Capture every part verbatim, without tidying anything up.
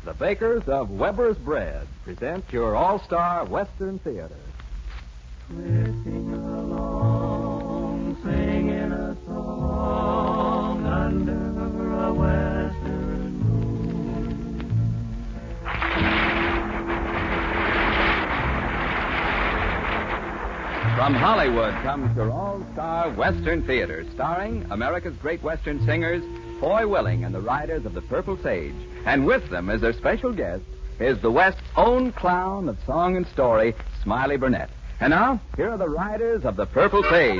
The bakers of Weber's Bread present your all-star Western Theater. Drifting along, singing a song under a western moon. From Hollywood comes your all-star Western Theater, starring America's great Western singers, Foy Willing and the Riders of the Purple Sage. And with them as their special guest is the West's own clown of song and story, Smiley Burnett. And now, here are the Riders of the Purple Sage.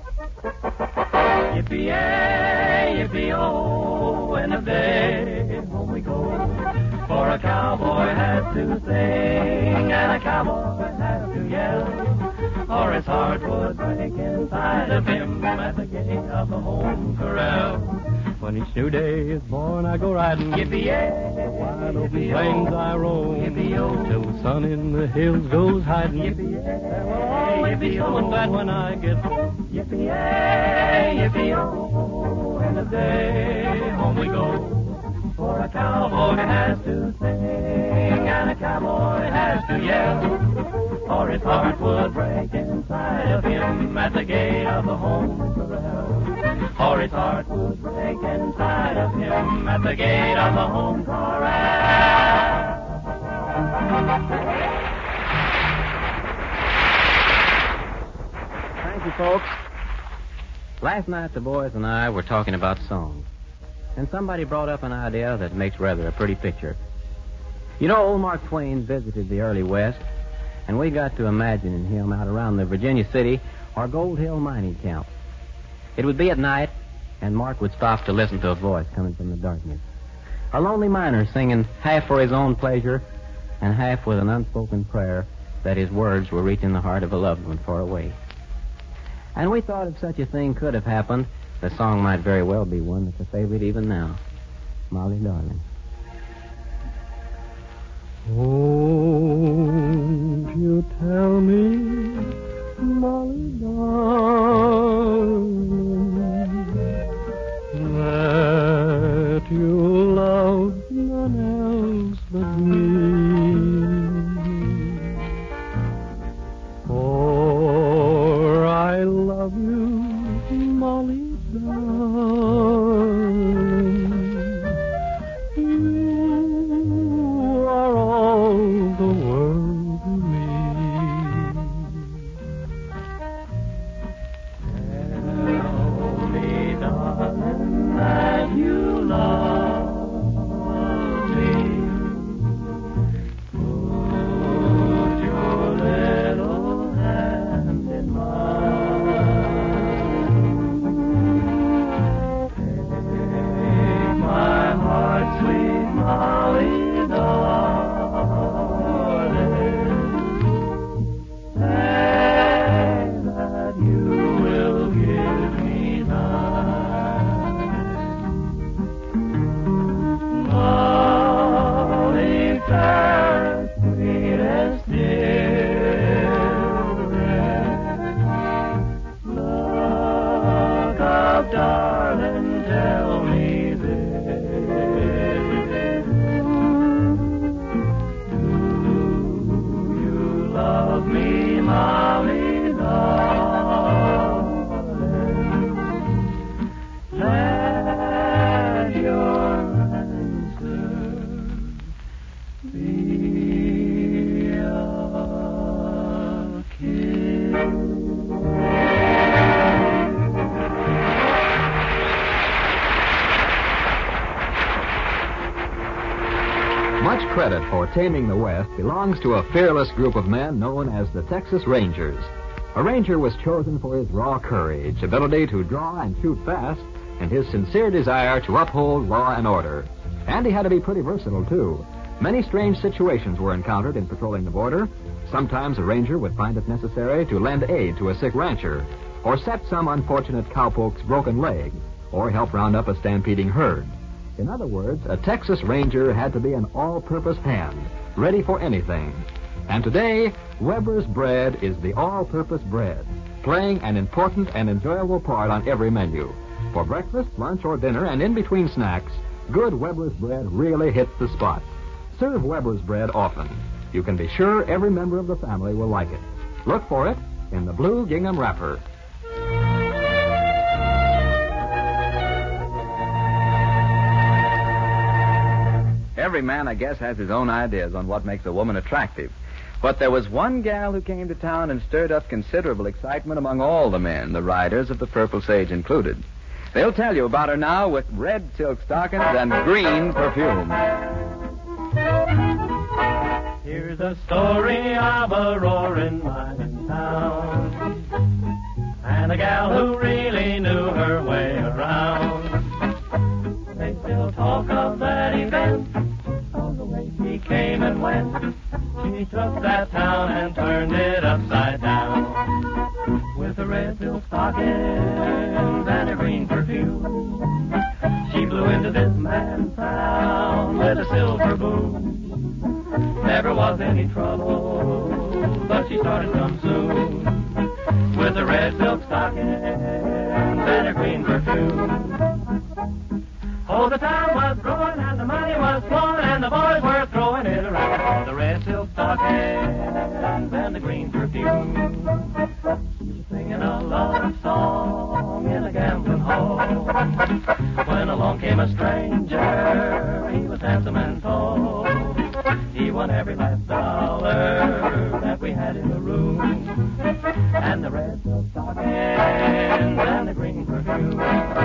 Yippee-yay, yippee-oh, and a day home we go. For a cowboy has to sing, and a cowboy has to yell, or his heart would break inside of him at the gate of the home corral. When each new day is born, I go riding. Yippee-yay, wide open plains I roam. Yippee-oh, till the sun in the hills goes hiding. Yippee-yay, there will always be someone glad when I get home. Yippee-yay, yippee-oh, and the day home we go. For a cowboy has to sing, and a cowboy has to yell, or his heart would break inside of him at the gate of the home corral. Or his heart would break inside of him at the gate of the home corral. Thank you, folks. Last night the boys and I were talking about songs, and somebody brought up an idea that makes rather a pretty picture. You know, old Mark Twain visited the early West, and we got to imagining him out around the Virginia City or Gold Hill mining camp. It would be at night, and Mark would stop to listen to a voice coming from the darkness. A lonely miner singing half for his own pleasure and half with an unspoken prayer that his words were reaching the heart of a loved one far away. And we thought if such a thing could have happened, the song might very well be one that's a favorite even now. Molly, darling. Won't you tell me, Molly, darling, that you love none else but me? For I love you, Molly, darling. You are all the world to me. Tell me, darling, that you love me. Put your little hand in mine. Take my heart, sweet Molly, darling. Say that you will give me time. Molly, fairest, sweetest dearest, look up, darling, tell me this. Do you love me, Molly, darling? Let your answer be a kiss. Much credit for taming the West belongs to a fearless group of men known as the Texas Rangers. A Ranger was chosen for his raw courage, ability to draw and shoot fast, and his sincere desire to uphold law and order. And he had to be pretty versatile, too. Many strange situations were encountered in patrolling the border. Sometimes a ranger would find it necessary to lend aid to a sick rancher, or set some unfortunate cowpoke's broken leg, or help round up a stampeding herd. In other words, a Texas Ranger had to be an all-purpose hand, ready for anything. And today, Weber's Bread is the all-purpose bread, playing an important and enjoyable part on every menu. For breakfast, lunch, or dinner, and in between snacks, good Weber's Bread really hits the spot. Serve Weber's bread often. You can be sure every member of the family will like it. Look for it in the blue gingham wrapper. Every man, I guess, has his own ideas on what makes a woman attractive. But there was one gal who came to town and stirred up considerable excitement among all the men, the riders of the Purple Sage included. They'll tell you about her now with red silk stockings and green perfume. Here's a story of a roaring mining town, and a gal who really knew her way around. They still talk of that event, of the way she came and went. She took that town and turned it upside down. With a red silk stockings and a green perfume, she blew into this man's town with a silver boom. Never was any trouble, but she started some soon. With a red silk stockings and a green perfume. Oh, the town was growing and the money was flowing and the boys were throwing it around. The red silk stockings and the green perfume. She was singing a love song in a gambling hall, when along came a stranger. He was handsome and tall. He won every last dollar that we had in the room, and the red silk stockings and the green perfume.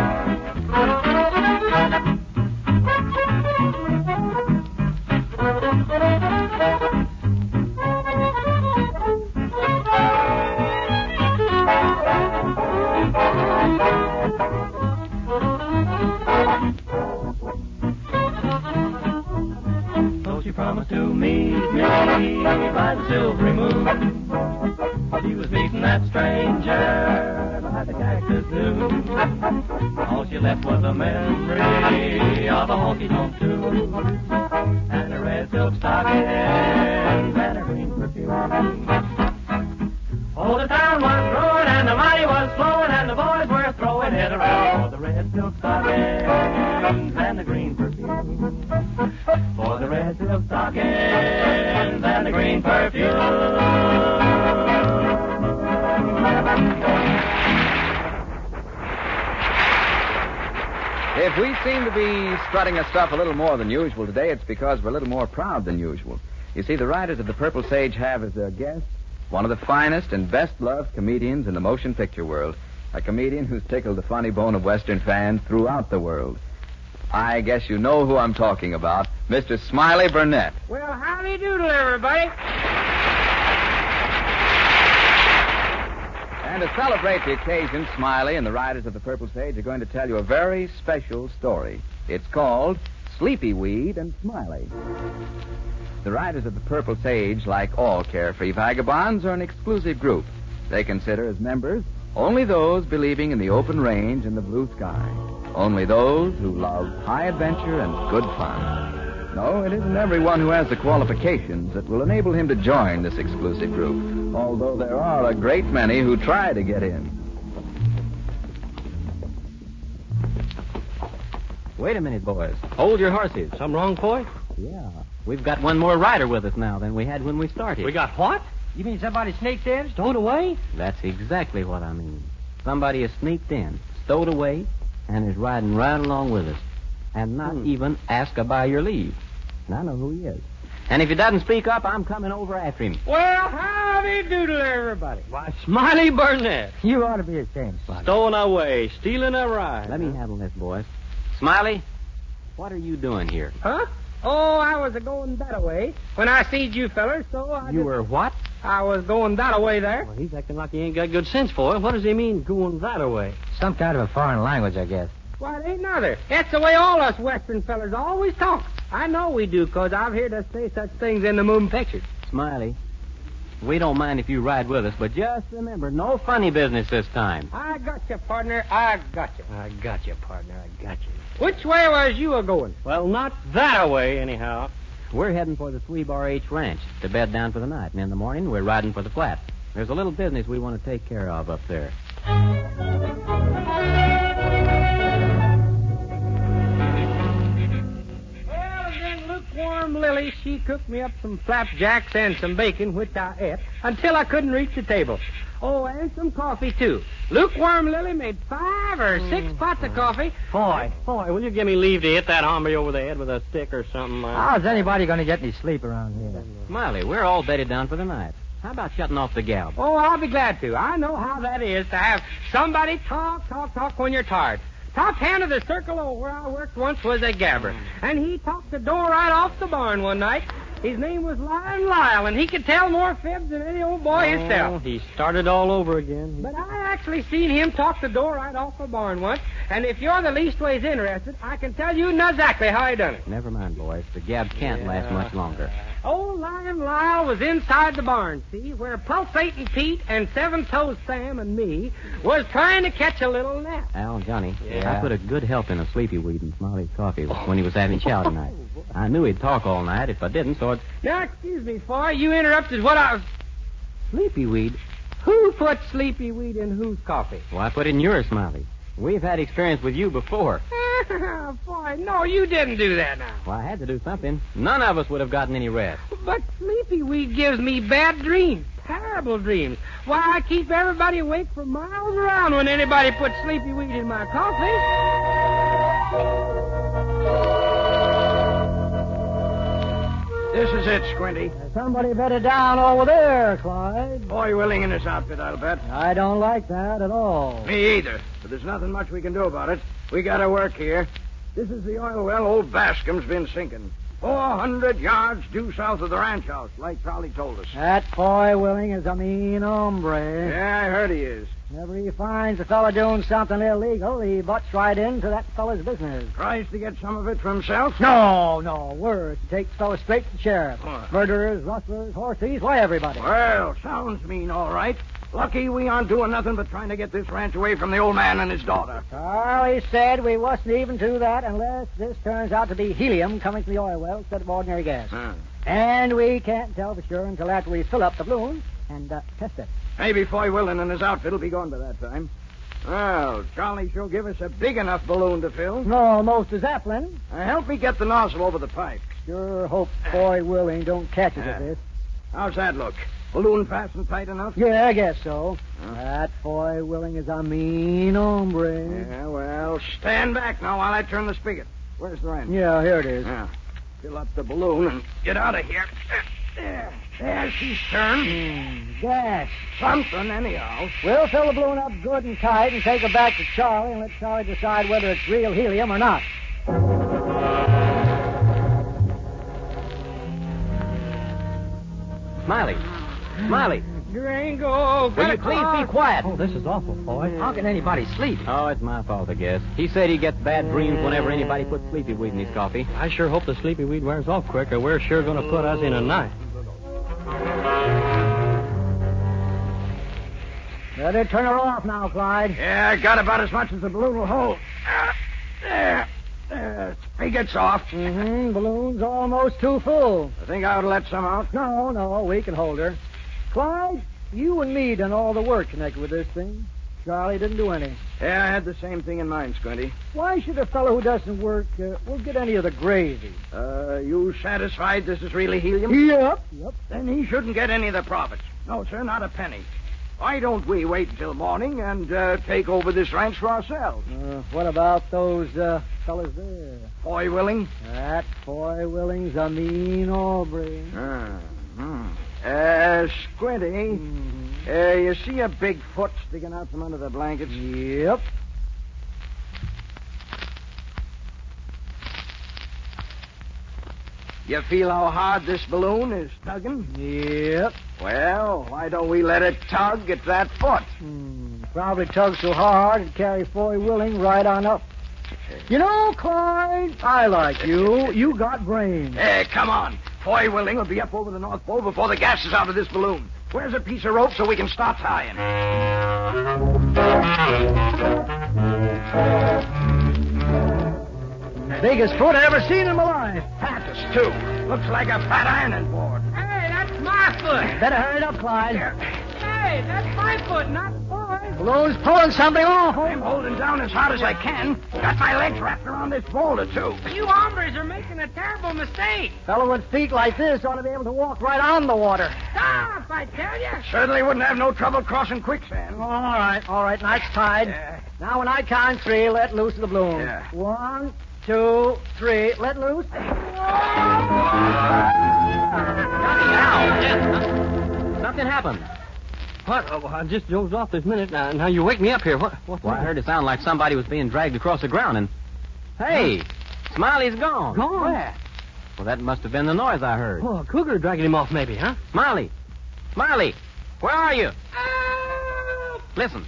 So she promised to meet me by the silvery moon. She was meeting that stranger by the cactus zoo. All she left was a memory of a honky-tonk tune, and a red silk stockings and a green perfume. Oh, the town was growing and the money was flowing and the boys were throwing it around. For the red silk stockings and the green perfume. For the red silk stockings and the green perfume. If we seem to be strutting our stuff a little more than usual today, it's because we're a little more proud than usual. You see, the riders of the Purple Sage have as their guest one of the finest and best-loved comedians in the motion picture world, a comedian who's tickled the funny bone of Western fans throughout the world. I guess you know who I'm talking about, Mister Smiley Burnett. Well, howdy doodle, everybody. And to celebrate the occasion, Smiley and the riders of the Purple Sage are going to tell you a very special story. It's called Sleepy Weed and Smiley. The riders of the Purple Sage, like all carefree vagabonds, are an exclusive group. They consider as members only those believing in the open range and the blue sky. Only those who love high adventure and good fun. No, it isn't everyone who has the qualifications that will enable him to join this exclusive group, although there are a great many who try to get in. Wait a minute, boys. Hold your horses. Something wrong, boy? Yeah. We've got one more rider with us now than we had when we started. We got what? You mean somebody sneaked in, stowed away? That's exactly what I mean. Somebody has sneaked in, stowed away, and is riding right along with us. And not hmm. even ask a by your leave. And I know who he is. And if he doesn't speak up, I'm coming over after him. Well, howdy doodle, everybody. Why, Smiley Burnett. You ought to be ashamed, Smiley. Stowing away, stealing a ride. Let me handle this, boys. Smiley, what are you doing here? Huh? Oh, I was a-going that-a-way when I seed you fellers, so I You just... were what? I was going that-a-way there. Well, he's acting like he ain't got good sense for it. What does he mean, going that-a-way? Some kind of a foreign language, I guess. Why, it ain't nother. That's the way all us Western fellers always talk. I know we do, 'cause I've heard us say such things in the moving pictures. Smiley, we don't mind if you ride with us, but just remember, no funny business this time. I got you, partner. I got you. I got you, partner. I got you. Which way was you a-going? Well, not that-a-way, anyhow. We're heading for the Three Bar H Ranch to bed down for the night, and in the morning we're riding for the flat. There's a little business we want to take care of up there. Well, it didn't look lukewarm Lily, she cooked me up some flapjacks and some bacon, which I ate, until I couldn't reach the table. Oh, and some coffee, too. Lukewarm Lily made five or six mm. pots of coffee. Boy, boy, will you give me leave to hit that hombre over the head with a stick or something? Uh... How's anybody going to get any sleep around here? Smiley, we're all bedded down for the night. How about shutting off the gab? Oh, I'll be glad to. I know how that is to have somebody talk, talk, talk when you're tired. Top hand of the Circle O where I worked once was a gabber. And he talked the door right off the barn one night. His name was Lion Lyle, and he could tell more fibs than any old boy oh, himself. He started all over again. But I actually seen him talk the door right off the barn once, and if you're the least ways interested, I can tell you exactly how he done it. Never mind, boys. The gab can't yeah. last much longer. Old Lion Lyle was inside the barn, see, where Pulsating Pete and Seven-Toes Sam and me was trying to catch a little nap. Al, Johnny, yeah. I put a good help in a sleepy weed in Smiley's coffee when he was having chow tonight. I knew he'd talk all night if I didn't, so it's... Now, excuse me, Foy, you interrupted what I was... Sleepy weed? Who put sleepy weed in whose coffee? Well, I put it in yours, Smiley. We've had experience with you before. Boy, no, you didn't do that now. Well, I had to do something. None of us would have gotten any rest. But sleepy weed gives me bad dreams, terrible dreams. Why, I keep everybody awake for miles around when anybody puts sleepy weed in my coffee. This is it, Squinty. Somebody bedded down over there, Clyde. Boy Willing in his outfit, I'll bet. I don't like that at all. Me either. But there's nothing much we can do about it. We gotta work here. This is the oil well old Bascom's been sinking. Four hundred yards due south of the ranch house, like Charlie told us. That boy Willing is a mean hombre. Yeah, I heard he is. Whenever he finds a fella doing something illegal, he butts right into that fella's business. Tries to get some of it for himself? No, no, worse. Takes fellas straight to the sheriff. What? Murderers, rustlers, horse thieves, why everybody? Well, sounds mean, all right. Lucky we aren't doing nothing but trying to get this ranch away from the old man and his daughter. Charlie said we wasn't even to that unless this turns out to be helium coming from the oil well instead of ordinary gas. Huh. And we can't tell for sure until after we fill up the balloon and uh, test it. Maybe Foy Willing and his outfit will be gone by that time. Well, Charlie sure give us a big enough balloon to fill. No, almost a Zeppelin. Uh, help me get the nozzle over the pipe. Sure hope Foy Willing don't catch us Uh, at this. How's that look? Balloon fastened tight enough? Yeah, I guess so. Huh? That Foy Willing is a mean hombre. Yeah, well, stand back now while I turn the spigot. Where's the wrench? Yeah, here it is. Yeah. Fill up the balloon and get out of here. There. There she's turned. Mm, gas. Something, anyhow. We'll fill the balloon up good and tight and take her back to Charlie and let Charlie decide whether it's real helium or not. Smiley. Smiley. Gringo, Will you please be quiet? Oh, this is awful, boy. How can anybody sleep? Oh, it's my fault, I guess. He said he gets bad dreams whenever anybody puts sleepy weed in his coffee. I sure hope the sleepy weed wears off quick, or we're sure going to put us in a night. Better turn her off now, Clyde. Yeah, I got about as much as the balloon will hold. Uh, there. There. Spigot's off. Mm-hmm. Balloon's almost too full. I think I ought to let some out. No, no, we can hold her. Clyde, you and me done all the work connected with this thing. Charlie didn't do any. Yeah, I had the same thing in mind, Squinty. Why should a fellow who doesn't work uh, will get any of the gravy? Uh, you satisfied this is really helium? Yep, yep. Then he shouldn't get any of the profits. No, sir, not a penny. Why don't we wait until morning and uh, take over this ranch for ourselves? Uh, what about those uh, fellas there? Foy Willing? That Foy Willing's a mean hombre. Ah, hmm. Uh, Squinty, Mm-hmm. uh, you see a big foot sticking out from under the blankets? Yep. You feel how hard this balloon is tugging? Yep. Well, why don't we let it tug at that foot? Hmm. Probably tug so hard it'd carry Foy Willing right on up. You know, Clyde, I like you. You got brains. Hey, come on. Foy Willing will be up over the North Pole before the gas is out of this balloon. Where's a piece of rope so we can start tying? Biggest foot I ever seen in my life. Fattest, too. Looks like a fat ironing board. Hey, that's my foot. Better hurry it up, Clyde. Hey, that's my foot, not Foy. Balloon's pulling something off. I'm holding down as hard as I can. Got my legs wrapped around this boulder, too. You hombres are making a terrible mistake. Fellow with feet like this ought to be able to walk right on the water. Stop, I tell you. Certainly wouldn't have no trouble crossing quicksand. All right, all right. Knight's tied. Yeah. Now, when I count three, let loose the balloon. Yeah. One, two, three. Let loose. Something happened. What? Oh, I just dozed off this minute. Now, now you wake me up here. What? What? Well, I heard it sound like somebody was being dragged across the ground, and hey, Smiley's gone. Gone? Where? Well, that must have been the noise I heard. Oh, a cougar dragging him off, maybe, huh? Smiley, Smiley, where are you? Help! Listen,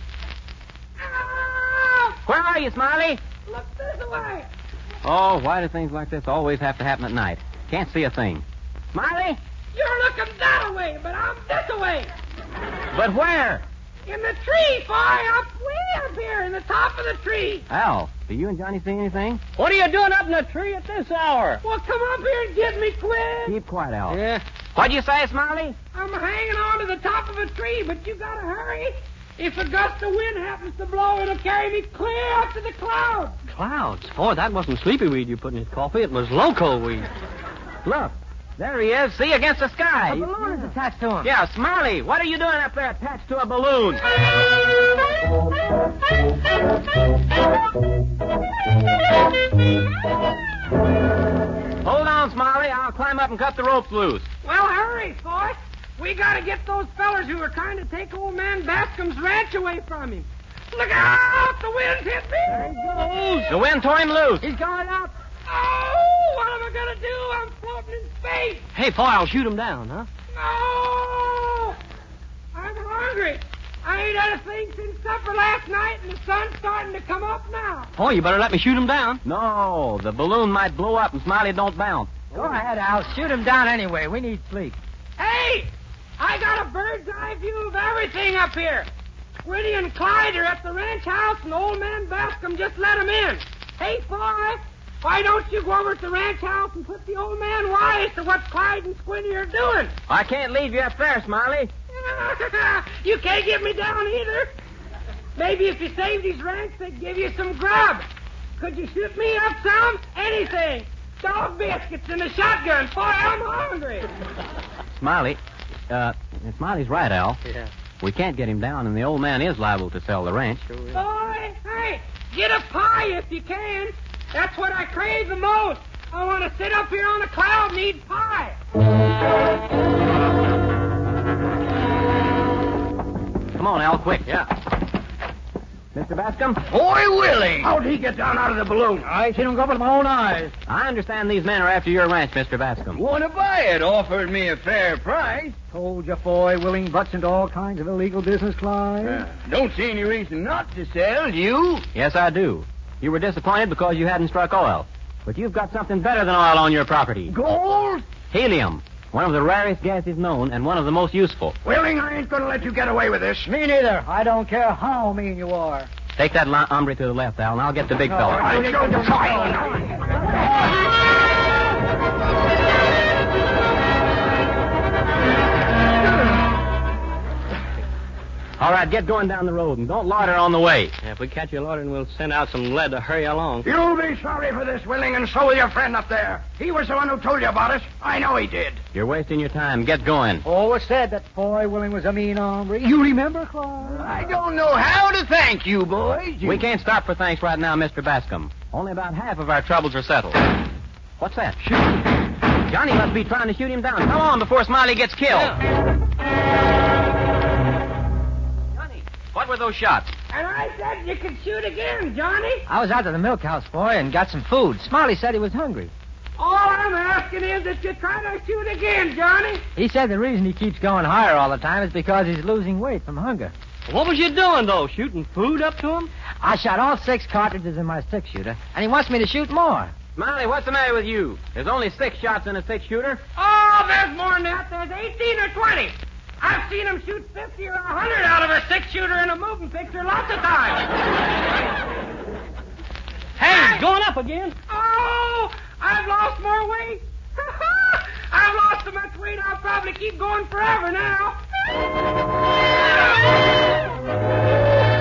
Help! where are you, Smiley? Look this way. Oh, why do things like this always have to happen at night? Can't see a thing. Smiley, You're looking that way, but I'm this way. but where? In the tree, far up, way up here, in the top of the tree. Al, do you and Johnny see anything? What are you doing up in the tree at this hour? Well, come up here and get me quick. Keep quiet, Al. Yeah. What'd you say, Smiley? I'm hanging on to the top of a tree, but you gotta hurry. If a gust of wind happens to blow, it'll carry me clear up to the clouds. Clouds. Boy, that wasn't sleepy weed you put in his coffee. It was loco weed. Look, there he is. See, against the sky. A balloon is attached to him. Yeah, Smiley, what are you doing up there attached to a balloon? Hold on, Smiley. I'll climb up and cut the ropes loose. Well, hurry, boys. We gotta get those fellers who are trying to take old man Bascom's ranch away from him. Look out! The wind's hit me! There he goes. The wind tore him loose. He's going up. Oh, what am I gonna do? I'm floating in space. Hey, boy, I'll shoot him down, huh? No! I'm hungry. I ain't had a thing since supper last night, and the sun's starting to come up now. Oh, you better let me shoot him down. No, the balloon might blow up and Smiley don't bounce. Go ahead, Al. Shoot him down anyway. We need sleep. Hey! I got a bird's eye view of everything up here. Squinty and Clyde are at the ranch house, and old man Bascom just let 'em in. Hey, boy, why don't you go over to the ranch house and put the old man wise to what Clyde and Squinty are doing? I can't leave you up there, Smiley. You can't get me down either. Maybe if you saved his ranch, they'd give you some grub. Could you shoot me up some? Anything. Dog biscuits and a shotgun. Boy, I'm hungry. Smiley, uh, Smiley's right, Al. Yeah. We can't get him down, and the old man is liable to sell the ranch. Boy, hey, get a pie if you can. That's what I crave the most. I want to sit up here on a cloud and eat pie. Come on, Al, quick. Yeah. Mister Bascom? Boy, Willie! How'd he get down out of the balloon? I seen him go with my own eyes. I understand these men are after your ranch, Mister Bascom. Want to buy it? Offered me a fair price. Told you, boy, Willing butts into all kinds of illegal business, Clyde. Uh, don't see any reason not to sell, you? Yes, I do. You were disappointed because you hadn't struck oil. But you've got something better than oil on your property. Gold? Helium. One of the rarest gases known and one of the most useful. Willing, I ain't gonna let you get away with this. Me neither. I don't care how mean you are. Take that la- hombre to the left, Al, and I'll get the big fella. I showed you fine. All right, get going down the road, and don't loiter on the way. Yeah, if we catch you loitering, we'll send out some lead to hurry along. You'll be sorry for this, Willing, and so will your friend up there. He was the one who told you about it. I know he did. You're wasting your time. Get going. Always said that boy Willing was a mean hombre. You remember, Clyde? I don't know how to thank you, boys. You... We can't stop for thanks right now, Mister Bascom. Only about half of our troubles are settled. What's that? Shoot. Johnny must be trying to shoot him down. Come on before Smiley gets killed. Yeah. Johnny, what were those shots? And I said you could shoot again, Johnny. I was out to the milk house, boy, and got some food. Smiley said he was hungry. All I'm asking is that you try to shoot again, Johnny. He said the reason he keeps going higher all the time is because he's losing weight from hunger. What was you doing, though? Shooting food up to him? I shot all six cartridges in my six-shooter, and he wants me to shoot more. Smiley, what's the matter with you? There's only six shots in a six-shooter. Oh, there's more than that. There's eighteen or twenty. I've seen him shoot fifty or a hundred out of a six-shooter in a moving picture lots of times. Hey, he's going up again. Oh, I've lost more weight. I've lost so much weight I'll probably keep going forever now.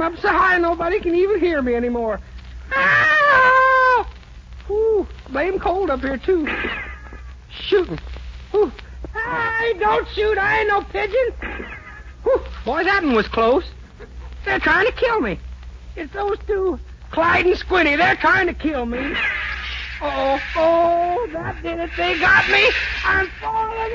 up so high nobody can even hear me anymore. Ah! Ooh, blame cold up here, too. Shooting. Ooh. Hey, don't shoot. I ain't no pigeon. Ooh, boy, that one was close. They're trying to kill me. It's those two, Clyde and Squinty. They're trying to kill me. Oh, oh, that did it. They got me. I'm falling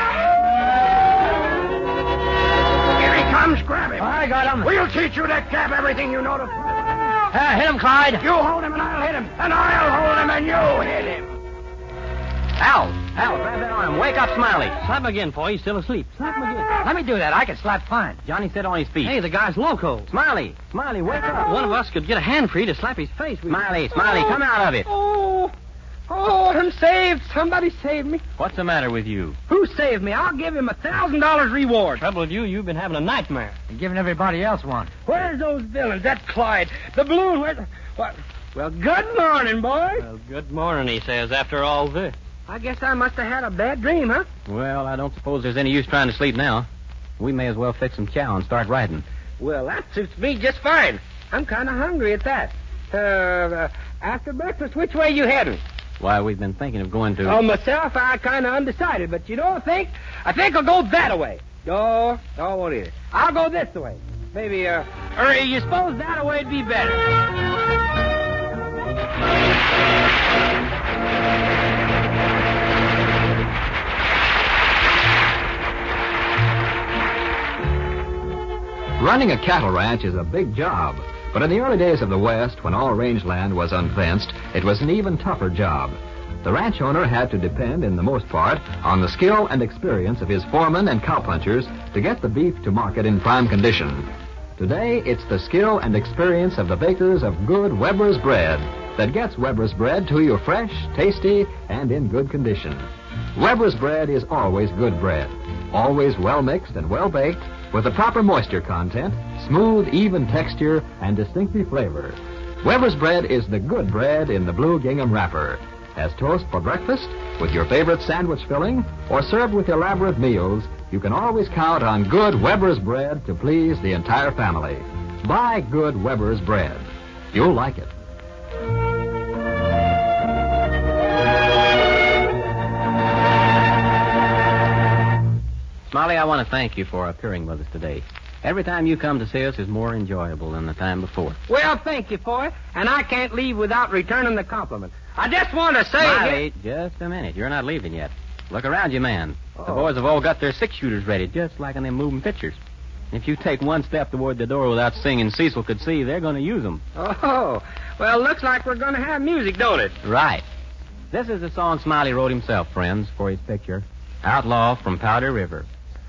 out. Here he comes. Grab him. I got him. We'll teach you to cap everything you know to... Uh, hit him, Clyde. You hold him and I'll hit him. And I'll hold him and you hit him. Al, Al, grab that arm. Wake up, Smiley. Slap him again, boy. He's still asleep. Slap him again. Let me do that. I can slap fine. Johnny, sit on his feet. Hey, the guy's loco. Smiley, Smiley, wake up. One of us could get a hand free to slap his face. We... Smiley, Smiley, come out of it. Oh, oh, I'm saved. Somebody saved me. What's the matter with you? Who saved me? I'll give him a thousand dollars reward. Trouble with you, you've been having a nightmare. And giving everybody else one. Where's those villains? That Clyde. The balloon. Where's... What? Well, good morning, boys. Well, good morning, he says, after all this. I guess I must have had a bad dream, huh? Well, I don't suppose there's any use trying to sleep now. We may as well fix some chow and start riding. Well, that suits me just fine. I'm kind of hungry at that. Uh, uh, after breakfast, which way you heading? Why, we've been thinking of going to... Oh, myself, I kind of undecided. But you know, I think, I think I'll go that way. No, no, I won't either. I'll go this way. Maybe, uh, or you suppose that way'd be better. Running a cattle ranch is a big job, but in the early days of the West, when all rangeland was unfenced, it was an even tougher job. The ranch owner had to depend, in the most part, on the skill and experience of his foremen and cowpunchers to get the beef to market in prime condition. Today, it's the skill and experience of the bakers of good Weber's bread that gets Weber's bread to you fresh, tasty, and in good condition. Weber's bread is always good bread, always well mixed and well baked, with the proper moisture content, smooth, even texture, and distinctive flavor. Weber's bread is the good bread in the blue gingham wrapper. As toast for breakfast, with your favorite sandwich filling, or served with elaborate meals, you can always count on good Weber's bread to please the entire family. Buy good Weber's bread. You'll like it. Smiley, I want to thank you for appearing with us today. Every time you come to see us is more enjoyable than the time before. Well, thank you for it, and I can't leave without returning the compliment. I just want to say... Smiley, just a minute. You're not leaving yet. Look around you, man. Oh. The boys have all got their six-shooters ready, just like in them moving pictures. If you take one step toward the door without singing Cecil Could See, they're going to use them. Oh, well, looks like we're going to have music, don't it? Right. This is a song Smiley wrote himself, friends, for his picture, Outlaw from Powder River.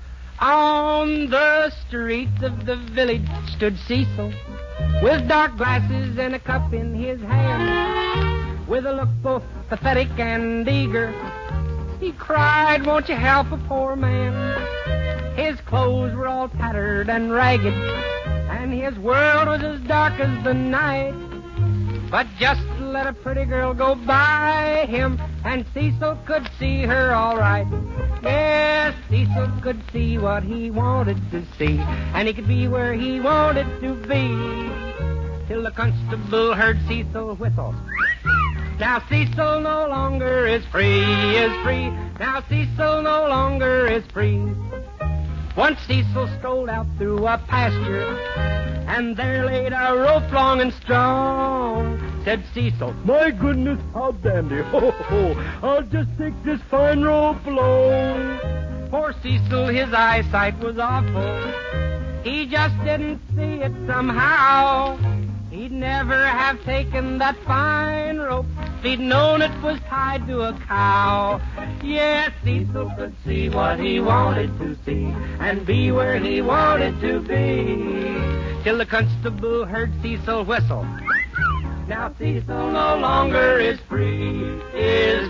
On the streets of the village stood Cecil, with dark glasses and a cup in his hand. With a look both pathetic and eager, he cried, "Won't you help a poor man?" His clothes were all tattered and ragged, and his world was as dark as the night. But just let a pretty girl go by him, and Cecil could see her all right. Yes, Cecil could see what he wanted to see, and he could be where he wanted to be. Till the constable heard Cecil whistle. Now Cecil no longer is free, is free. Now Cecil no longer is free. Once Cecil strolled out through a pasture, and there laid a rope long and strong. Said Cecil, "My goodness, how dandy. Ho, ho, I'll just take this fine rope along." Poor Cecil, his eyesight was awful. He just didn't see it somehow. He'd never have taken that fine rope if he'd known it was tied to a cow. Yes, Cecil could see what he wanted to see and be where he wanted to be. Till the constable heard Cecil whistle. Now Cecil no longer is free, is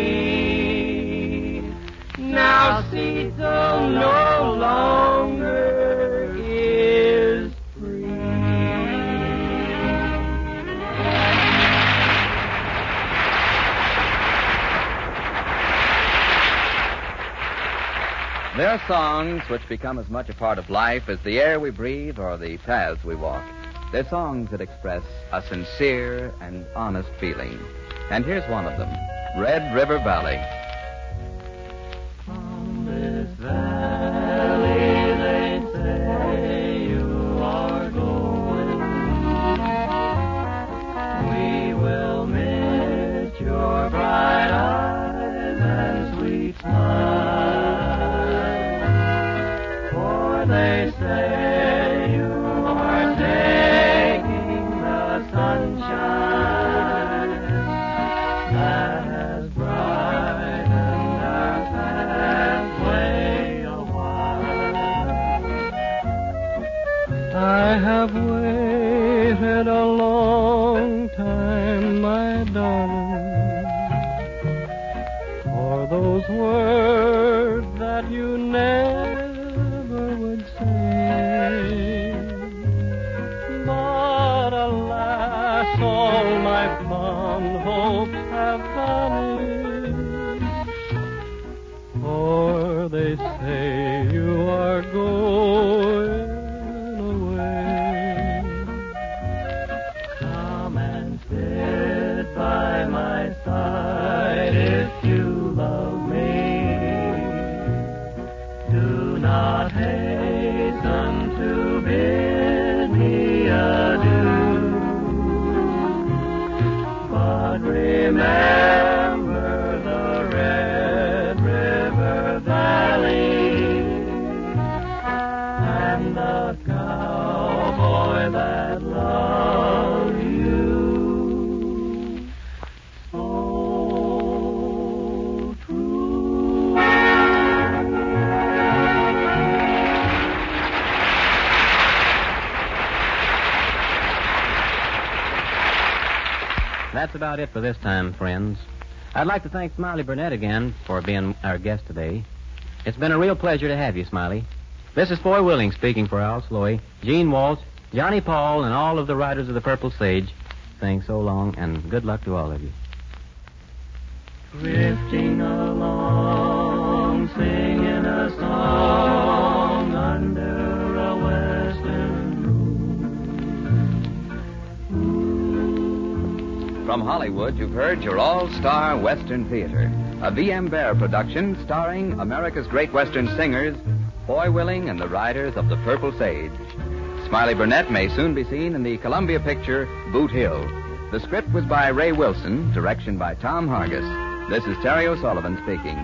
free. Now Cecil no longer is free. There are songs which become as much a part of life as the air we breathe or the paths we walk. They're songs that express a sincere and honest feeling. And here's one of them, Red River Valley. From this valley they say you are going. We will miss your bright eyes and sweet smile. For they say you are taking the sunshine that has brightened our pathway a while. I have waited a long time, my darling, for those words that you never would say. But alas, all my fond hopes have vanished, for they say you are going away. Come and sit by my side if you love me. Do not hasten to bid me adieu, but remember the Red River Valley and the cowboy that loved you so true. That's about it for this time, friends. I'd like to thank Smiley Burnett again for being our guest today. It's been a real pleasure to have you, Smiley. This is Foy Willing speaking for Al Sloy, Gene Walsh, Johnny Paul, and all of the Riders of the Purple Sage, saying so long and good luck to all of you. Drifting along, singing a song under a western moon. From Hollywood, you've heard your all-star Western Theater, a V M. Bear production starring America's great Western singers, Foy Willing and the Riders of the Purple Sage. Smiley Burnett may soon be seen in the Columbia picture Boot Hill. The script was by Ray Wilson, direction by Tom Hargis. This is Terry O'Sullivan speaking.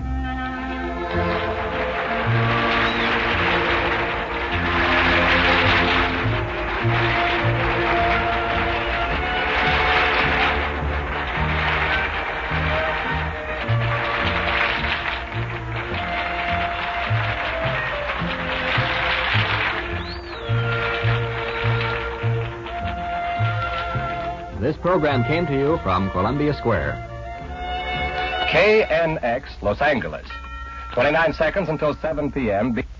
This program came to you from Columbia Square. K N X, Los Angeles. twenty-nine seconds until seven p.m.